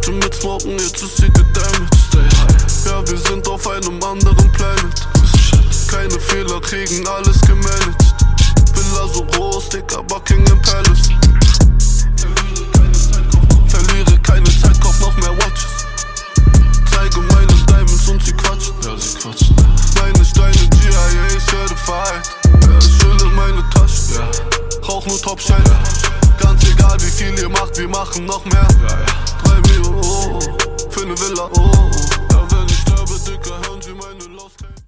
heute mit Smoken, jetzt ist sie gedamaged. Stay high. Ja, wir sind auf einem anderen Planet. Keine Fehler, kriegen alles gemanagt. Villa so groß, Dicker, Buckingham Palace. Verliere keine Zeit, kauf noch mehr Watches. Zeige meine Diamonds und sie quatschen. Ja, sie quatschen. Meine Steine GIA certified. Ja, ist schön in meine Tasche. Ja. Rauch nur Top Shine. Ganz egal wie viel ihr macht, wir machen noch mehr. 3 Mio, für ne Villa, oh. Ja, wenn ich sterbe, Dicker, hören sie meine Lost.